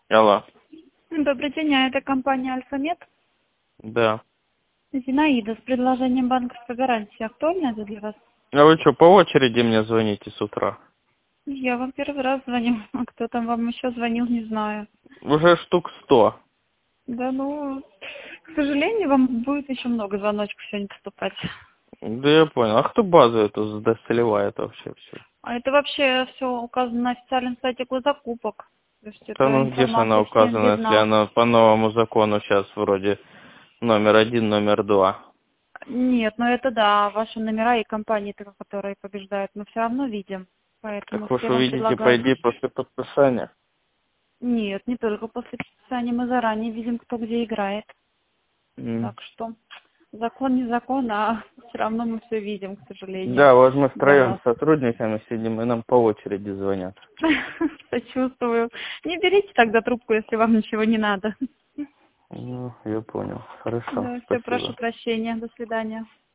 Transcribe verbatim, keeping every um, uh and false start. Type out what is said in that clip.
Алло. Добрый день, а это компания «Альфа-Мед». Да. Зинаида с предложением банковской гарантии. Актуально это для вас? А вы что, по очереди мне звоните с утра? Я вам первый раз звоню. А кто там вам еще звонил, не знаю. Уже штук сто. Да ну, к сожалению, вам будет еще много звоночков сегодня поступать. Да я понял. А кто базу эту сливает вообще все? А это вообще все указано на официальном сайте госзакупок. То есть Да эта ну где же она информация всем указана, если видна. она по новому закону сейчас вроде номер один, номер два? Нет, ну это да, ваши номера и компании, которые побеждают, мы все равно видим. Поэтому Так вы все же вам увидите, по предлагают. идее, после подписания. Нет, не только после подписания, мы заранее видим, кто где играет. М. Так что закон не закон, а все равно мы все видим, к сожалению, Да, вот мы для втроем вас. с сотрудниками сидим, и нам по очереди звонят. Сочувствую. Не берите тогда трубку, если вам ничего не надо. Ну, я понял. Хорошо, Да, все, прошу спасибо. прощения. До свидания.